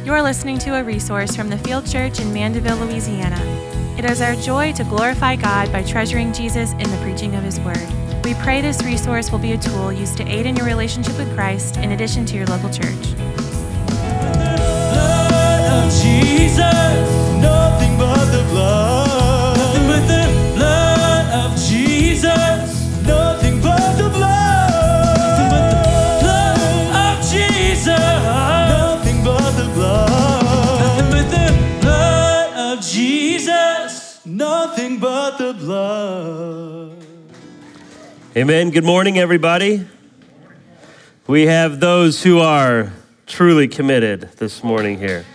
You're listening to a resource from the Field Church in Mandeville, Louisiana. It is our joy to glorify God by treasuring Jesus in the preaching of His Word. We pray this resource will be a tool used to aid in your relationship with Christ in addition to your local church. Blood of Jesus, nothing but the blood. Nothing but the blood of Jesus, nothing but the blood. Nothing but the blood of Jesus, nothing but the blood. Nothing but the blood of Jesus, nothing but the blood. Amen. Good morning, everybody. We have those who are truly committed this morning here.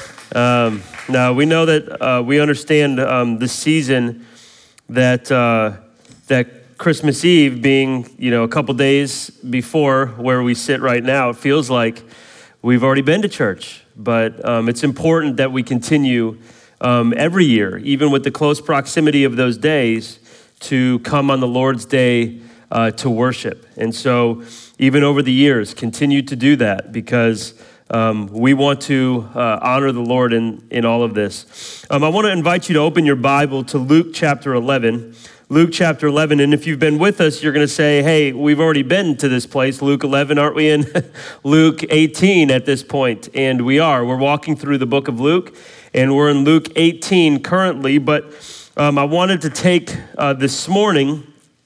Now, we know that we understand the season that Christmas Eve being, a couple days before where we sit right now, it feels like we've already been to church. But it's important that we continue every year, even with the close proximity of those days, to come on the Lord's Day to worship. And so even over the years, continue to do that because we want to honor the Lord in all of this. I want to invite you to open your Bible to Luke chapter 11. Luke chapter 11, and if you've been with us, you're going to say, hey, we've already been to this place, Luke 11, aren't we in Luke 18 at this point? And we are. We're walking through the book of Luke, and we're in Luke 18 currently, but I wanted to take this morning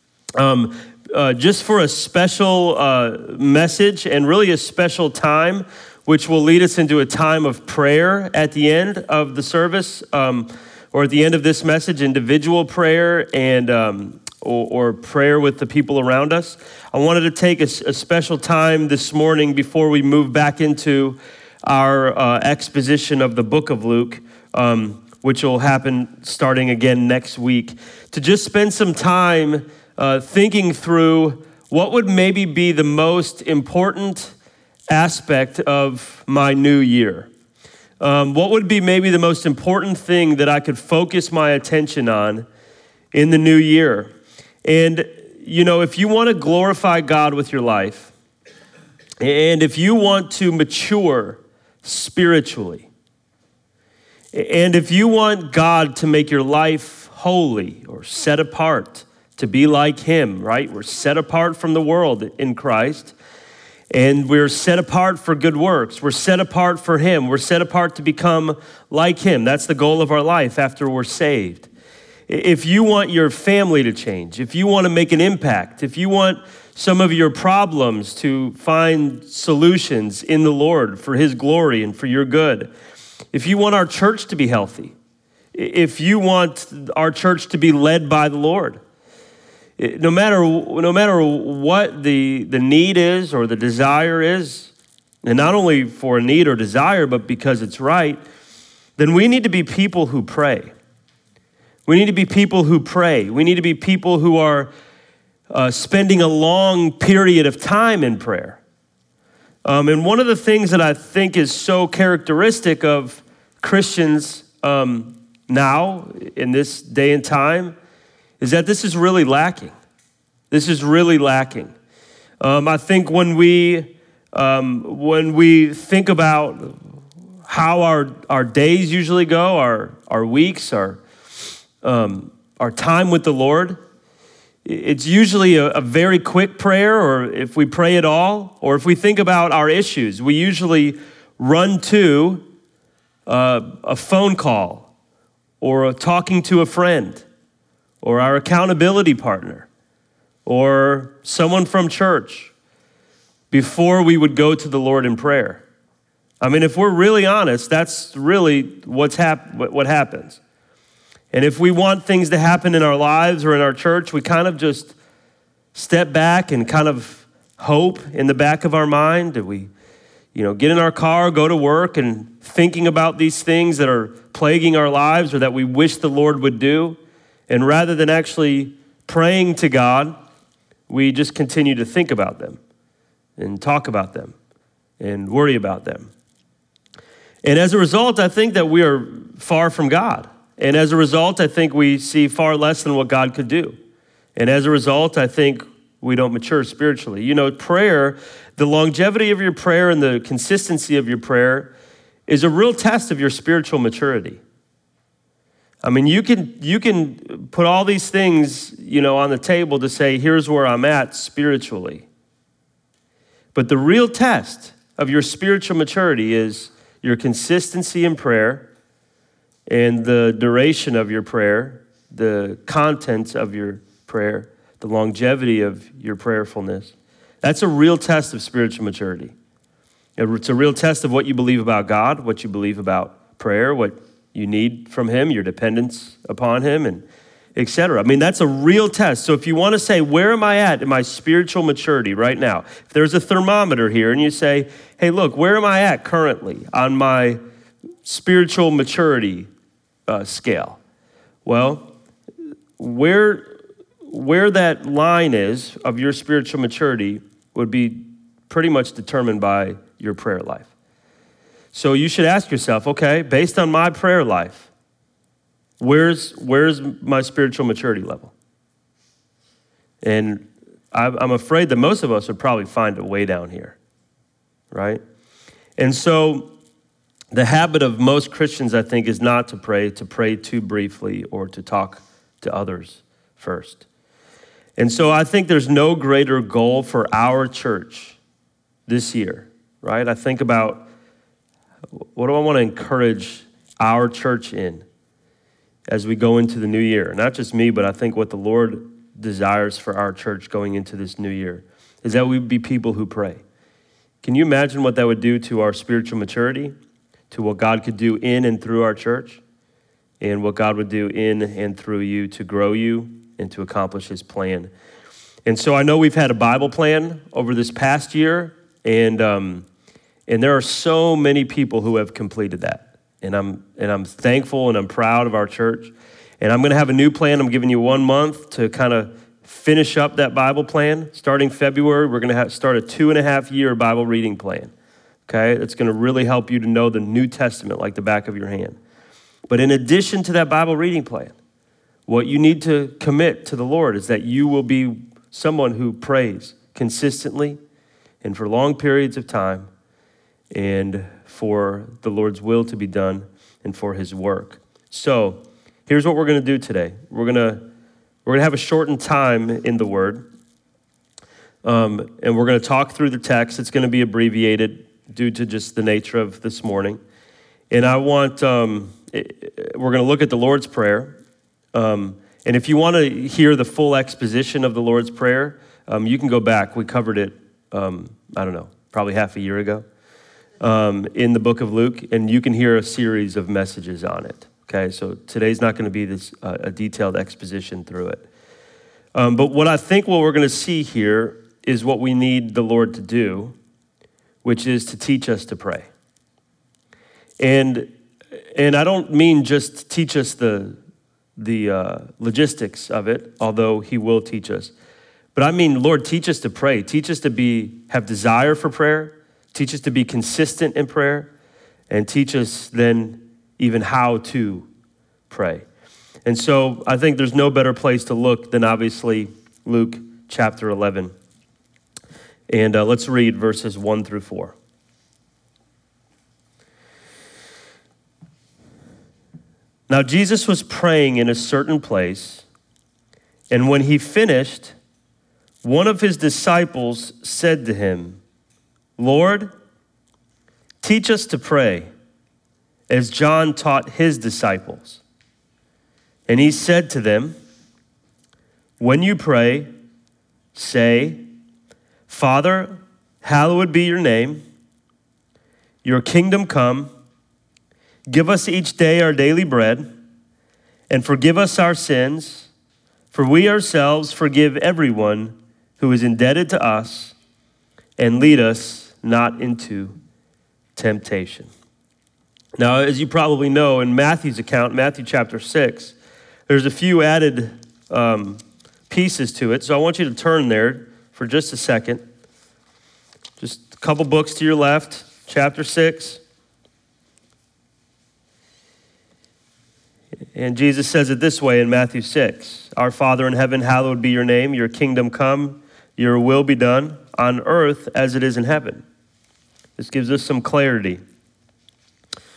just for a special message and really a special time, which will lead us into a time of prayer at the end of the service, or at the end of this message, individual prayer and or prayer with the people around us. I wanted to take a special time this morning before we move back into our exposition of the book of Luke, which will happen starting again next week, to just spend some time thinking through what would maybe be the most important aspect of my new year. What would be maybe the most important thing that I could focus my attention on in the new year? And, if you want to glorify God with your life, and if you want to mature spiritually, and if you want God to make your life holy or set apart, to be like Him, right? We're set apart from the world in Christ, and we're set apart for good works. We're set apart for Him. We're set apart to become like Him. That's the goal of our life after we're saved. If you want your family to change, if you want to make an impact, if you want some of your problems to find solutions in the Lord for His glory and for your good, if you want our church to be healthy, if you want our church to be led by the Lord, no matter what the need is or the desire is, and not only for a need or desire, but because it's right, then we need to be people who pray. We need to be people who pray. We need to be people who are spending a long period of time in prayer. And one of the things that I think is so characteristic of Christians now, in this day and time, is that this is really lacking. This is really lacking. I think when we think about how our days usually go, our weeks, our time with the Lord, it's usually a very quick prayer, or if we pray at all, or if we think about our issues, we usually run to a phone call, or talking to a friend, or our accountability partner, or someone from church, before we would go to the Lord in prayer. I mean, if we're really honest, that's really what happens. And if we want things to happen in our lives or in our church, we kind of just step back and kind of hope in the back of our mind. And we, get in our car, go to work, and thinking about these things that are plaguing our lives or that we wish the Lord would do. And rather than actually praying to God, we just continue to think about them and talk about them and worry about them. And as a result, I think that we are far from God. And as a result, I think we see far less than what God could do. And as a result, I think we don't mature spiritually. Prayer, the longevity of your prayer and the consistency of your prayer is a real test of your spiritual maturity. I mean, you can put all these things, on the table to say, here's where I'm at spiritually. But the real test of your spiritual maturity is your consistency in prayer and the duration of your prayer, the content of your prayer, the longevity of your prayerfulness. That's a real test of spiritual maturity. It's a real test of what you believe about God, what you believe about prayer, what you need from him, your dependence upon him, and et cetera. I mean, that's a real test. So if you want to say, where am I at in my spiritual maturity right now? If there's a thermometer here and you say, hey, look, where am I at currently on my spiritual maturity scale? Well, where that line is of your spiritual maturity would be pretty much determined by your prayer life. So you should ask yourself, okay, based on my prayer life, where's my spiritual maturity level? And I'm afraid that most of us would probably find it way down here, right? And so the habit of most Christians, I think, is not to pray too briefly or to talk to others first. And so I think there's no greater goal for our church this year, right? I think about, what do I want to encourage our church in as we go into the new year? Not just me, but I think what the Lord desires for our church going into this new year is that we be people who pray. Can you imagine what that would do to our spiritual maturity, to what God could do in and through our church, and what God would do in and through you to grow you and to accomplish his plan? And so I know we've had a Bible plan over this past year, and there are so many people who have completed that. And I'm thankful and I'm proud of our church. And I'm going to have a new plan. I'm giving you 1 month to kind of finish up that Bible plan. Starting February, we're going to start a 2.5-year Bible reading plan. Okay? It's going to really help you to know the New Testament like the back of your hand. But in addition to that Bible reading plan, what you need to commit to the Lord is that you will be someone who prays consistently and for long periods of time, and for the Lord's will to be done and for his work. So here's what we're going to do today. We're going to have a shortened time in the Word, and we're going to talk through the text. It's going to be abbreviated due to just the nature of this morning. And we're going to look at the Lord's Prayer. And if you want to hear the full exposition of the Lord's Prayer, you can go back. We covered it, probably half a year ago. In the book of Luke, and you can hear a series of messages on it. Okay, so today's not going to be this a detailed exposition through it. But what we're going to see here is what we need the Lord to do, which is to teach us to pray. And I don't mean just teach us the logistics of it, although he will teach us. But I mean, Lord, teach us to pray. Teach us to have desire for prayer. Teach us to be consistent in prayer, and teach us then even how to pray. And so I think there's no better place to look than obviously Luke chapter 11. And let's read verses 1 through 4. Now Jesus was praying in a certain place, and when he finished, one of his disciples said to him, Lord, teach us to pray, as John taught his disciples. And he said to them, when you pray, say, Father, hallowed be your name, your kingdom come, give us each day our daily bread, and forgive us our sins, for we ourselves forgive everyone who is indebted to us, and lead us not into temptation. Now, as you probably know, in Matthew's account, Matthew chapter 6, there's a few added pieces to it. So I want you to turn there for just a second. Just a couple books to your left, chapter 6. And Jesus says it this way in Matthew 6. Our Father in heaven, hallowed be your name. Your kingdom come, your will be done on earth as it is in heaven. This gives us some clarity.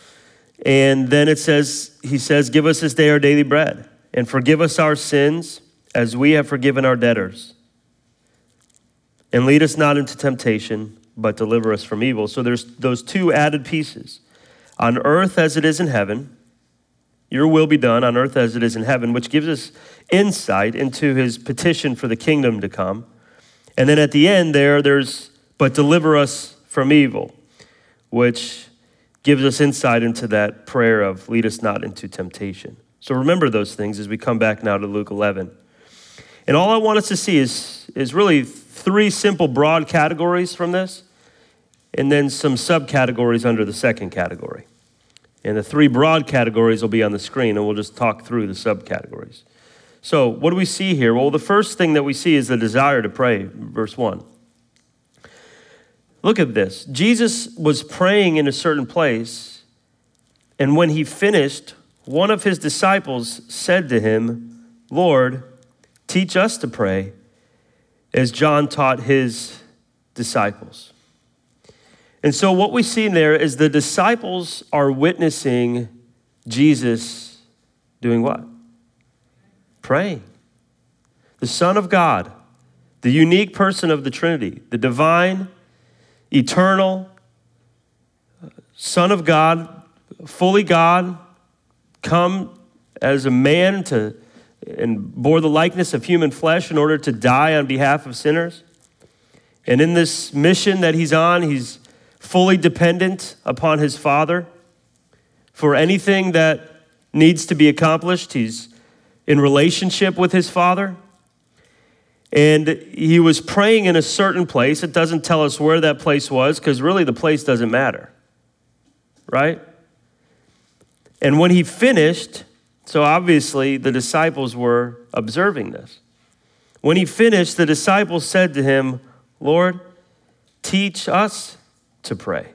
And then he says, give us this day our daily bread, and forgive us our sins as we have forgiven our debtors. And lead us not into temptation, but deliver us from evil. So there's those two added pieces. On earth as it is in heaven, your will be done on earth as it is in heaven, which gives us insight into his petition for the kingdom to come. And then at the end there's, but deliver us from evil, which gives us insight into that prayer of lead us not into temptation. So remember those things as we come back now to Luke 11. And all I want us to see is really three simple broad categories from this, and then some subcategories under the second category. And the three broad categories will be on the screen, and we'll just talk through the subcategories. So what do we see here? Well, the first thing that we see is the desire to pray, verse 1. Look at this. Jesus was praying in a certain place, and when he finished, one of his disciples said to him, Lord, teach us to pray, as John taught his disciples. And so what we see in there is the disciples are witnessing Jesus doing what? Praying. The Son of God, the unique person of the Trinity, the divine, eternal Son of God, fully God, come as a man and bore the likeness of human flesh in order to die on behalf of sinners. And in this mission that he's on, he's fully dependent upon his Father for anything that needs to be accomplished. He's in relationship with his Father. And he was praying in a certain place. It doesn't tell us where that place was, because really the place doesn't matter, right? And when he finished, so obviously the disciples were observing this. When he finished, the disciples said to him, Lord, teach us to pray.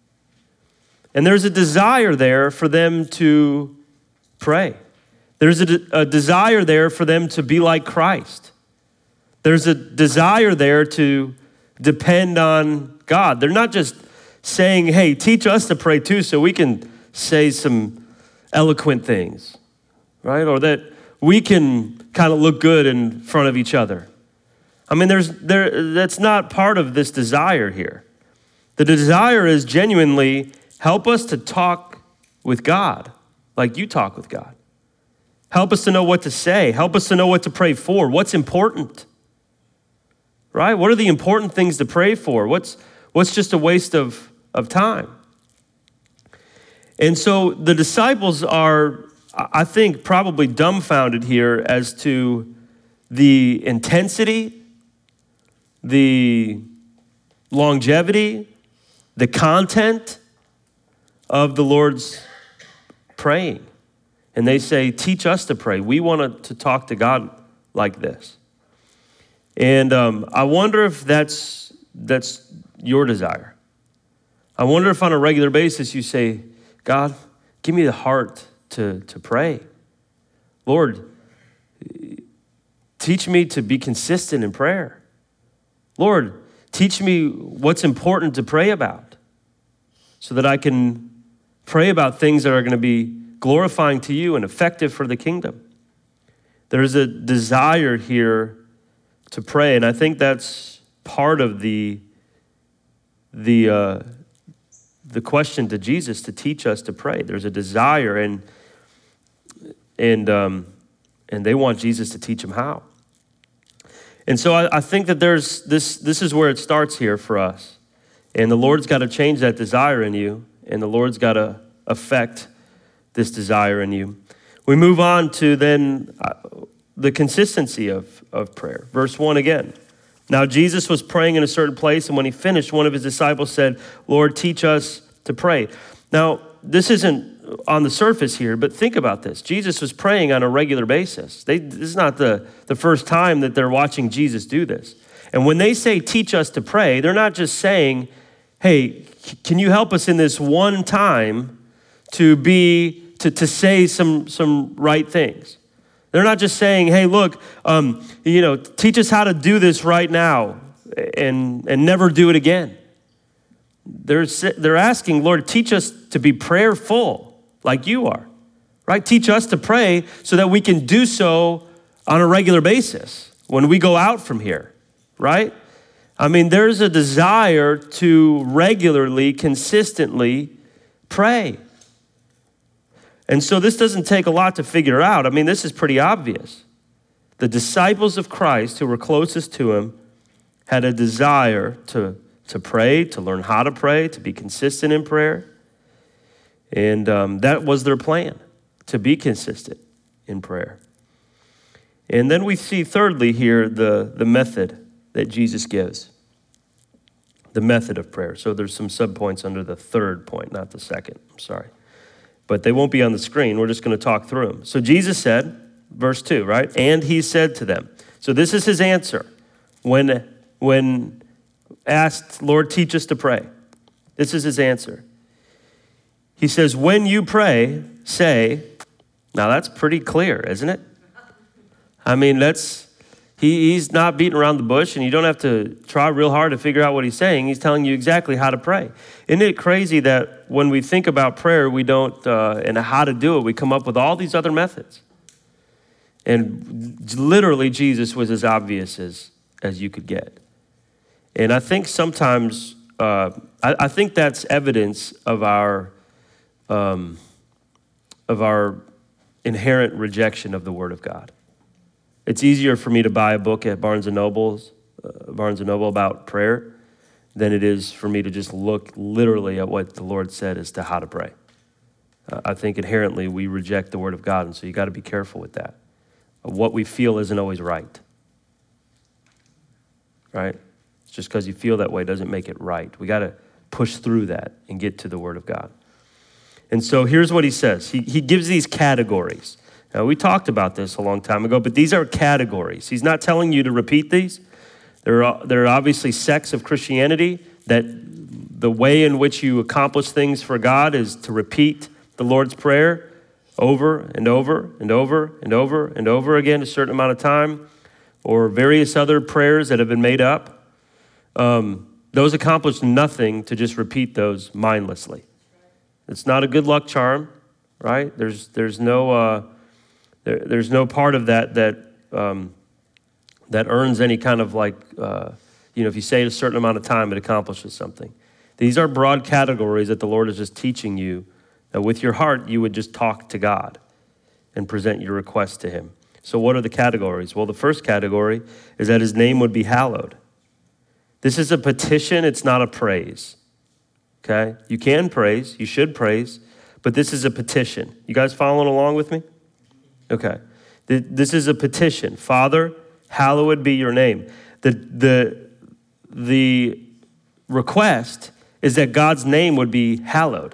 And there's a desire there for them to pray. There's a desire there for them to be like Christ. There's a desire there to depend on God. They're not just saying, hey, teach us to pray too so we can say some eloquent things, right? Or that we can kind of look good in front of each other. I mean, that's not part of this desire here. The desire is genuinely help us to talk with God like you talk with God. Help us to know what to say. Help us to know what to pray for. What's important, right? What are the important things to pray for? What's just a waste of time? And so the disciples are, I think, probably dumbfounded here as to the intensity, the longevity, the content of the Lord's praying. And they say, teach us to pray. We want to talk to God like this. And I wonder if that's your desire. I wonder if on a regular basis you say, God, give me the heart to pray. Lord, teach me to be consistent in prayer. Lord, teach me what's important to pray about so that I can pray about things that are going to be glorifying to you and effective for the kingdom. There's a desire here to pray, and I think that's part of the question to Jesus, to teach us to pray. There's a desire, and they want Jesus to teach them how. And so I think that there's this is where it starts here for us. And the Lord's got to change that desire in you, and the Lord's got to affect this desire in you. We move on to then the consistency of prayer. Verse 1 again. Now Jesus was praying in a certain place, and when he finished, one of his disciples said, Lord, teach us to pray. Now, this isn't on the surface here, but think about this. Jesus was praying on a regular basis. This is not the first time that they're watching Jesus do this. And when they say, teach us to pray, they're not just saying, hey, can you help us in this one time to say some right things? They're not just saying, hey, look, teach us how to do this right now and never do it again. They're asking, Lord, teach us to be prayerful. like you are, right? Teach us to pray so that we can do so on a regular basis when we go out from here, right? I mean, there's a desire to regularly, consistently pray. And so this doesn't take a lot to figure out. I mean, this is pretty obvious. The disciples of Christ who were closest to him had a desire to pray, to learn how to pray, to be consistent in prayer. And that was their plan, to be consistent in prayer. And then we see thirdly here the method that Jesus gives. The method of prayer. So there's some subpoints under the third point, not the second. I'm sorry. But they won't be on the screen. We're just going to talk through them. So Jesus said, verse 2, right? And he said to them. So this is his answer when asked, Lord, teach us to pray. This is his answer. He says, when you pray, say, now that's pretty clear, isn't it? I mean, he's not beating around the bush, and you don't have to try real hard to figure out what he's saying. He's telling you exactly how to pray. Isn't it crazy that when we think about prayer, we don't, and how to do it, we come up with all these other methods. And literally, Jesus was as obvious as you could get. And I think sometimes, I think that's evidence of our inherent rejection of the Word of God. It's easier for me to buy a book at Barnes & Noble about prayer than it is for me to just look literally at what the Lord said as to how to pray. I think inherently we reject the Word of God, and so you got to be careful with that. What we feel isn't always right. Right? It's just because you feel that way doesn't make it right. We got to push through that and get to the Word of God. And so here's what he says. He gives these categories. Now, we talked about this a long time ago, but these are categories. He's not telling you to repeat these. There are obviously sects of Christianity that the way in which you accomplish things for God is to repeat the Lord's Prayer over and over and over and over and over again a certain amount of time, or various other prayers that have been made up. Those accomplish nothing to just repeat those mindlessly. It's not a good luck charm, right? There's no part of that earns any kind of if you say it a certain amount of time, it accomplishes something. These are broad categories that the Lord is just teaching you that with your heart, you would just talk to God and present your request to him. So what are the categories? Well, the first category is that his name would be hallowed. This is a petition, it's not a praise. Okay? You can praise, you should praise, but this is a petition. You guys following along with me? Okay. This is a petition. Father, hallowed be your name. The request is that God's name would be hallowed.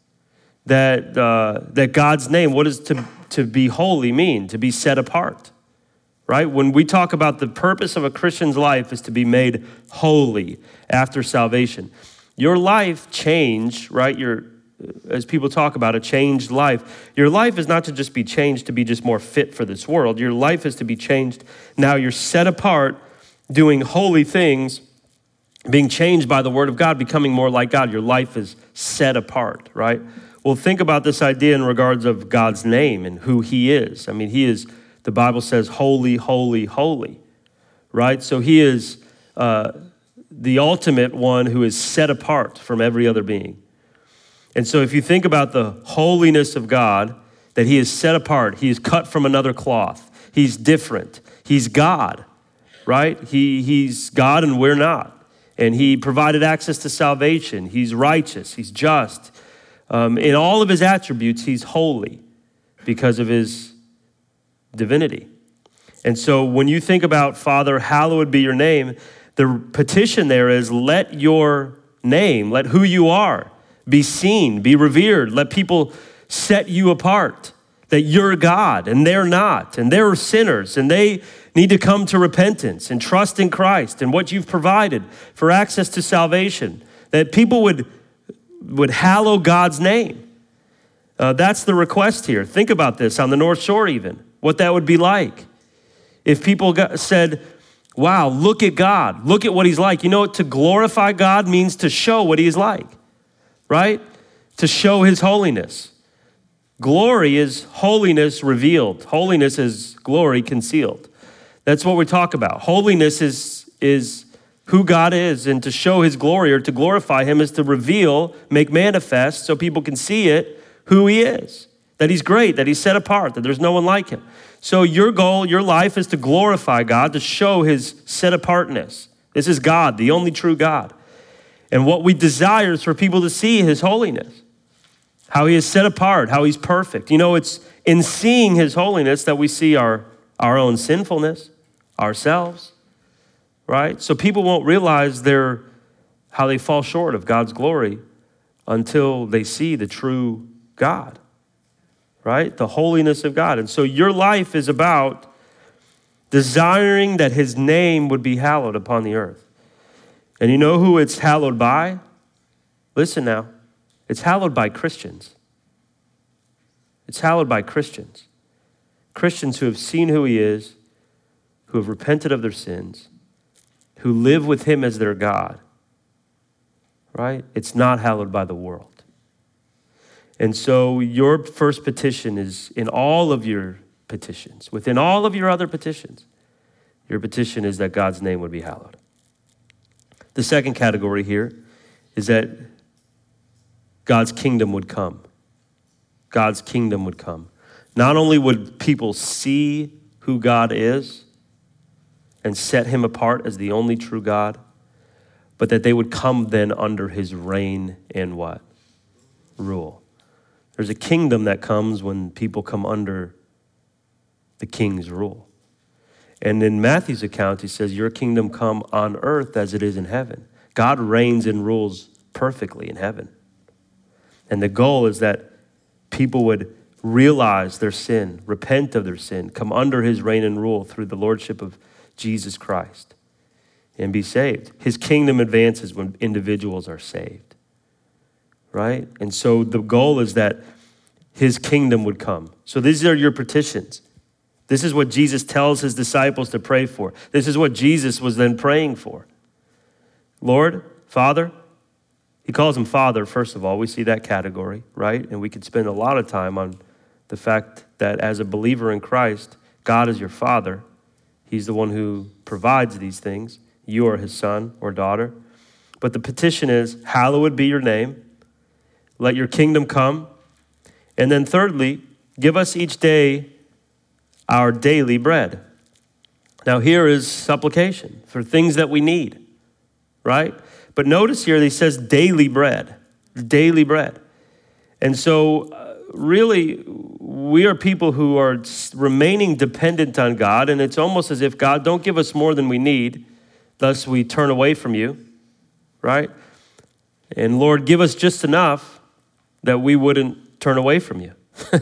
That God's name, what does to be holy mean? To be set apart, right? When we talk about the purpose of a Christian's life is to be made holy after salvation. Your life change, right? As people talk about a changed life, your life is not to just be changed to be just more fit for this world. Your life is to be changed. Now you're set apart, doing holy things, being changed by the Word of God, becoming more like God. Your life is set apart, right? Well, think about this idea in regards of God's name and who he is. I mean, he is, the Bible says, holy, holy, holy, right? So he is the ultimate one who is set apart from every other being. And so if you think about the holiness of God, that he is set apart, he is cut from another cloth, he's different, he's God, right? He's God and we're not. And he provided access to salvation. He's righteous, he's just. In all of his attributes, he's holy because of his divinity. And so when you think about Father, hallowed be your name, the petition there is let your name, let who you are, be seen, be revered. Let people set you apart, that you're God and they're not, and they're sinners, and they need to come to repentance and trust in Christ and what you've provided for access to salvation, that people would hallow God's name. That's the request here. Think about this on the North Shore even, what that would be like. If people said, wow, look at God, look at what he's like. You know what? To glorify God means to show what he is like. Right? To show his holiness. Glory is holiness revealed. Holiness is glory concealed. That's what we talk about. Holiness is who God is, and to show his glory or to glorify him is to reveal, make manifest so people can see it, who he is, that he's great, that he's set apart, that there's no one like him. So your goal, your life is to glorify God, to show his set apartness. This is God, the only true God. And what we desire is for people to see his holiness, how he is set apart, how he's perfect. You know, it's in seeing his holiness that we see our own sinfulness, ourselves, right? So people won't realize how they fall short of God's glory until they see the true God, right? The holiness of God. And so your life is about desiring that his name would be hallowed upon the earth. And you know who it's hallowed by? Listen now. It's hallowed by Christians. It's hallowed by Christians. Christians who have seen who he is, who have repented of their sins, who live with him as their God, right? It's not hallowed by the world. And so your first petition is in all of your petitions, within all of your other petitions, your petition is that God's name would be hallowed. The second category here is that God's kingdom would come. God's kingdom would come. Not only would people see who God is and set him apart as the only true God, but that they would come then under his reign and what? Rule. There's a kingdom that comes when people come under the king's rule. And in Matthew's account, he says, your kingdom come on earth as it is in heaven. God reigns and rules perfectly in heaven. And the goal is that people would realize their sin, repent of their sin, come under his reign and rule through the lordship of Jesus Christ and be saved. His kingdom advances when individuals are saved, right? And so the goal is that his kingdom would come. So these are your petitions. This is what Jesus tells his disciples to pray for. This is what Jesus was then praying for. Lord, Father, he calls him Father, first of all. We see that category, right? And we could spend a lot of time on the fact that as a believer in Christ, God is your Father. He's the one who provides these things. You are his son or daughter. But the petition is, hallowed be your name. Let your kingdom come. And then thirdly, give us each day our daily bread. Now here is supplication for things that we need, right? But notice here, he says daily bread, daily bread. And so really, we are people who are remaining dependent on God, and it's almost as if, God, don't give us more than we need, thus we turn away from you, right? And Lord, give us just enough that we wouldn't turn away from you,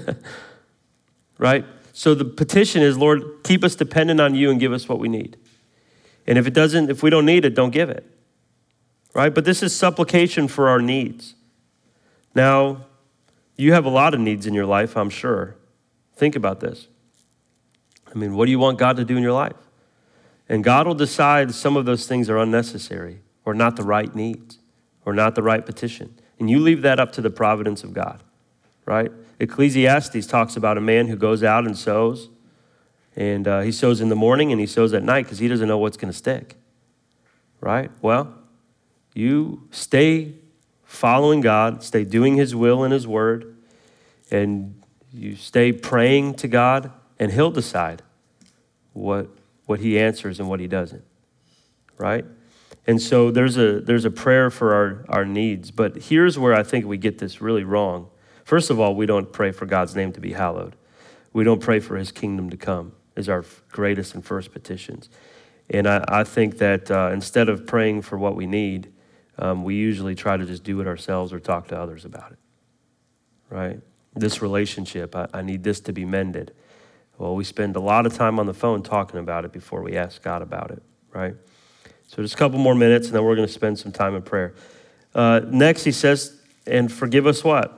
right? So the petition is, Lord, keep us dependent on you and give us what we need. And if we don't need it, don't give it, right? But this is supplication for our needs. Now, you have a lot of needs in your life, I'm sure. Think about this. I mean, what do you want God to do in your life? And God will decide some of those things are unnecessary or not the right needs or not the right petition. And you leave that up to the providence of God, right? Ecclesiastes talks about a man who goes out and sows, and he sows in the morning and he sows at night because he doesn't know what's going to stick, right? Well, you stay following God, stay doing his will and his word, and you stay praying to God, and he'll decide what he answers and what he doesn't, right? And so there's a prayer for our needs, but here's where I think we get this really wrong. First of all, we don't pray for God's name to be hallowed. We don't pray for his kingdom to come as our greatest and first petitions. And I think that instead of praying for what we need, we usually try to just do it ourselves or talk to others about it, right? This relationship, I need this to be mended. Well, we spend a lot of time on the phone talking about it before we ask God about it, right? So just a couple more minutes, and then we're going to spend some time in prayer. Next, he says, and forgive us what?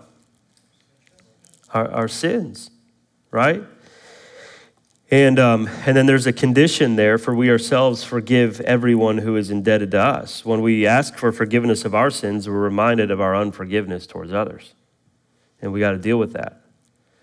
Our sins, right? And then there's a condition there, for we ourselves forgive everyone who is indebted to us. When we ask for forgiveness of our sins, we're reminded of our unforgiveness towards others. And we got to deal with that.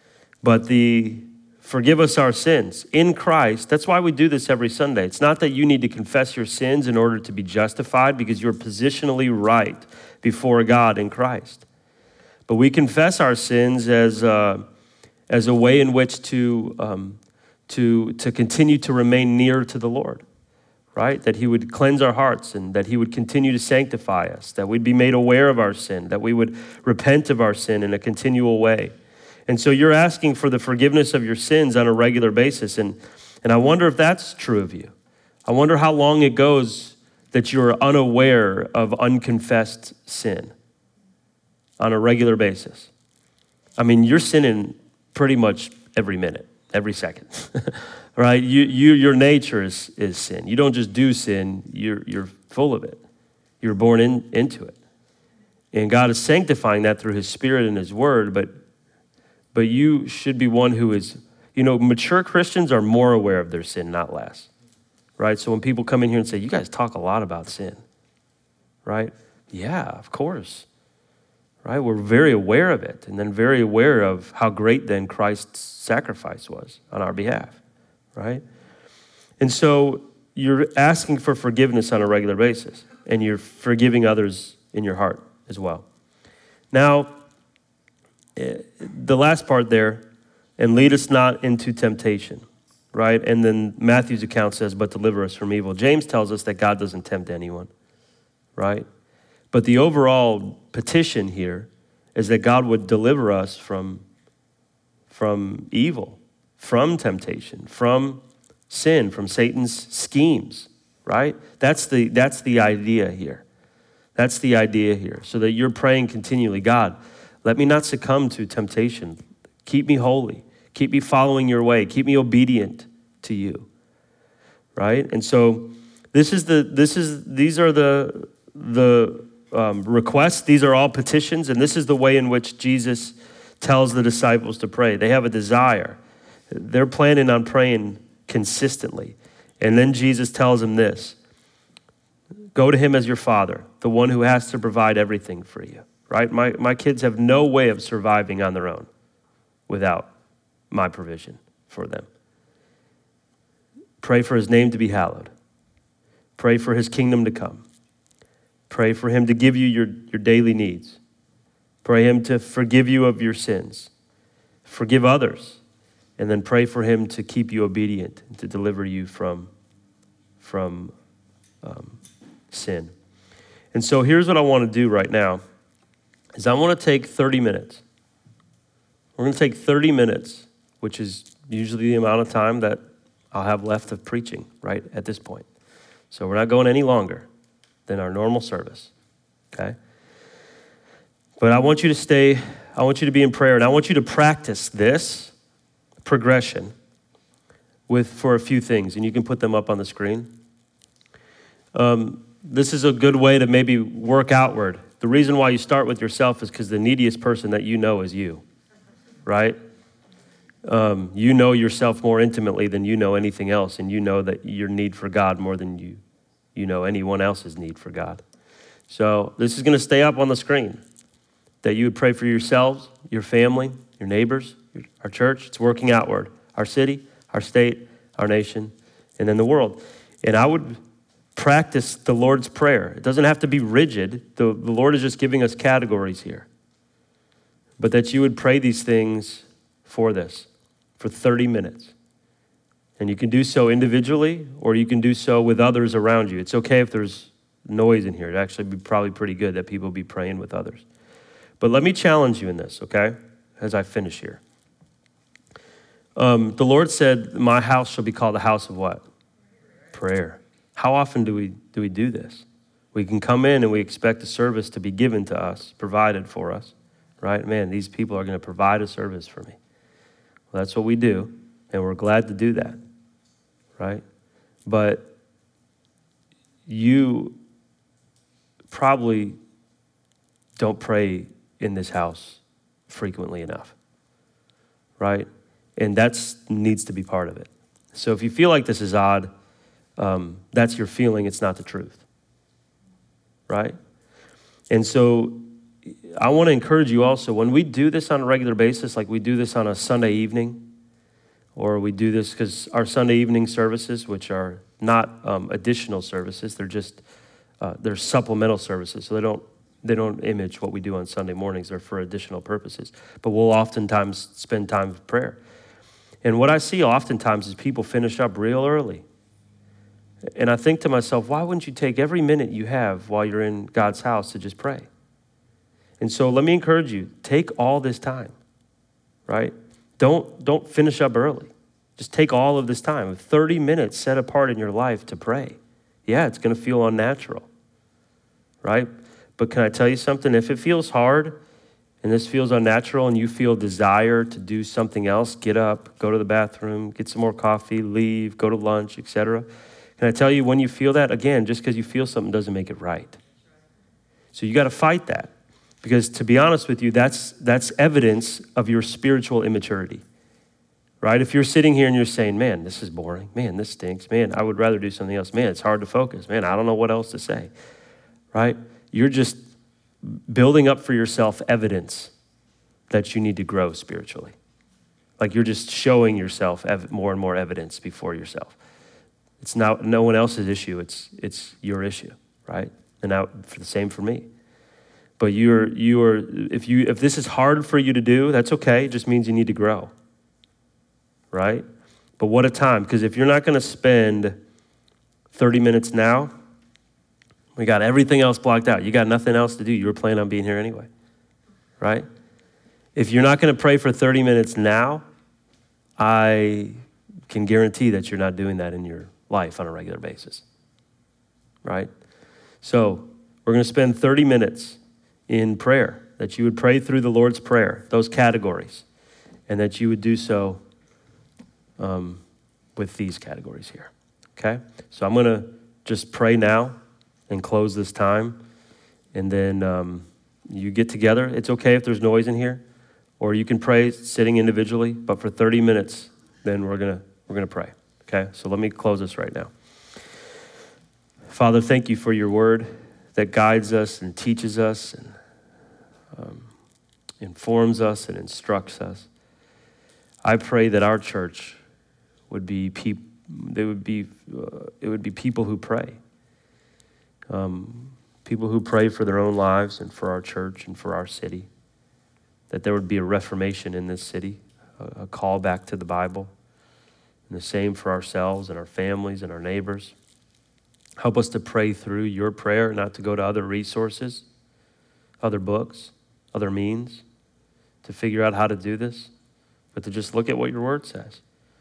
but the forgive us our sins in Christ. That's why we do this every Sunday. It's not that you need to confess your sins in order to be justified, because you're positionally right before God in Christ. But we confess our sins as a way in which to continue to remain near to the Lord, right? That he would cleanse our hearts and that he would continue to sanctify us, that we'd be made aware of our sin, that we would repent of our sin in a continual way. And so you're asking for the forgiveness of your sins on a regular basis. And I wonder if that's true of you. I wonder how long it goes that you're unaware of unconfessed sin on a regular basis. I mean, you're sinning pretty much every minute, every second, right? Your nature is sin. You don't just do sin, you're full of it. You're born into it. And God is sanctifying that through his Spirit and his word, but you should be one who is, mature Christians are more aware of their sin, not less, right? So when people come in here and say, you guys talk a lot about sin, right? Yeah, of course, right? We're very aware of it, and then very aware of how great then Christ's sacrifice was on our behalf, right? And so you're asking for forgiveness on a regular basis, and you're forgiving others in your heart as well. Now, the last part there, and lead us not into temptation, right? And then Matthew's account says, but deliver us from evil. James tells us that God doesn't tempt anyone, right? But the overall petition here is that God would deliver us from evil, from temptation, from sin, from Satan's schemes, right? That's the idea here. That's the idea here. So that you're praying continually, God, let me not succumb to temptation. Keep me holy. Keep me following your way. Keep me obedient to you, right? And so these are the requests. These are all petitions, and this is the way in which Jesus tells the disciples to pray. They have a desire. They're planning on praying consistently. And then Jesus tells them this: go to him as your Father, the one who has to provide everything for you. Right? My kids have no way of surviving on their own without my provision for them. Pray for his name to be hallowed. Pray for his kingdom to come. Pray for him to give you your daily needs. Pray him to forgive you of your sins. Forgive others. And then pray for him to keep you obedient and to deliver you from sin. And so here's what I want to do right now. I want to take 30 minutes. We're going to take 30 minutes, which is usually the amount of time that I'll have left of preaching right at this point. So we're not going any longer than our normal service, okay? But I want you to be in prayer, and I want you to practice this progression for a few things, and you can put them up on the screen. This is a good way to maybe work outward. The reason why you start with yourself is because the neediest person that you know is you, right? You know yourself more intimately than you know anything else, and you know that your need for God more than you know anyone else's need for God. So this is going to stay up on the screen, that you would pray for yourselves, your family, your neighbors, our church. It's working outward, our city, our state, our nation, and then the world. And I would practice the Lord's Prayer. It doesn't have to be rigid. The Lord is just giving us categories here. But that you would pray these things for 30 minutes. And you can do so individually, or you can do so with others around you. It's okay if there's noise in here. It'd actually be probably pretty good that people be praying with others. But let me challenge you in this, okay, as I finish here. The Lord said, my house shall be called a house of what? Prayer. How often do we do this? We can come in and we expect a service to be given to us, provided for us, right? Man, these people are going to provide a service for me. Well, that's what we do, and we're glad to do that, right? But you probably don't pray in this house frequently enough, right? And that needs to be part of it. So if you feel like this is odd, that's your feeling, it's not the truth, right? And so I want to encourage you also, when we do this on a regular basis, like we do this on a Sunday evening, or we do this because our Sunday evening services, which are not additional services, they're just, they're supplemental services, so they don't image what we do on Sunday mornings. They're for additional purposes. But we'll oftentimes spend time of prayer. And what I see oftentimes is people finish up real early. And I think to myself, why wouldn't you take every minute you have while you're in God's house to just pray? And so let me encourage you, take all this time, right? Don't finish up early. Just take all of this time, 30 minutes set apart in your life to pray. Yeah, it's going to feel unnatural, right? But can I tell you something? If it feels hard and this feels unnatural and you feel desire to do something else, get up, go to the bathroom, get some more coffee, leave, go to lunch, etc. Can I tell you, when you feel that, again, just because you feel something doesn't make it right. So you got to fight that. Because to be honest with you, that's evidence of your spiritual immaturity, right? If you're sitting here and you're saying, man, this is boring. Man, this stinks. Man, I would rather do something else. Man, it's hard to focus. Man, I don't know what else to say, right? You're just building up for yourself evidence that you need to grow spiritually. Like you're just showing yourself more and more evidence before yourself. It's not no one else's issue. It's your issue, right? And now for the same for me. But if this is hard for you to do, that's okay. It just means you need to grow, right? But what a time, because if you're not going to spend 30 minutes now, we got everything else blocked out. You got nothing else to do. You were planning on being here anyway, right? If you're not going to pray for 30 minutes now, I can guarantee that you're not doing that in your life on a regular basis, right? So we're going to spend 30 minutes in prayer, that you would pray through the Lord's Prayer, those categories, and that you would do so with these categories here, okay? So I'm going to just pray now and close this time, and then you get together. It's okay if there's noise in here, or you can pray sitting individually, but for 30 minutes, then we're gonna pray, okay? So let me close this right now. Father, thank you for your word that guides us and teaches us and informs us and instructs us. I pray that our church would be people who pray. People who pray for their own lives and for our church and for our city. That there would be a reformation in this city, a call back to the Bible. And the same for ourselves and our families and our neighbors. Help us to pray through your prayer, not to go to other resources, other books, other means to figure out how to do this, but to just look at what your word says.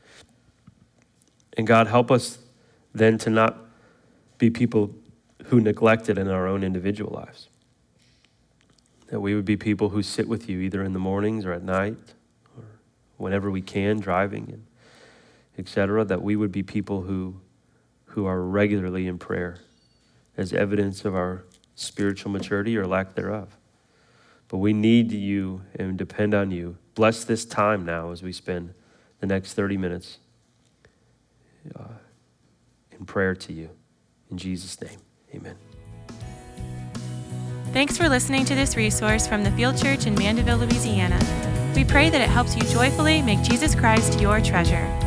And God, help us then to not be people who neglect it in our own individual lives. That we would be people who sit with you either in the mornings or at night or whenever we can, driving, and etc. That we would be people who are regularly in prayer as evidence of our spiritual maturity or lack thereof. But we need you and depend on you. Bless this time now as we spend the next 30 minutes in prayer to you. In Jesus' name, amen. Thanks for listening to this resource from the Field Church in Mandeville, Louisiana. We pray that it helps you joyfully make Jesus Christ your treasure.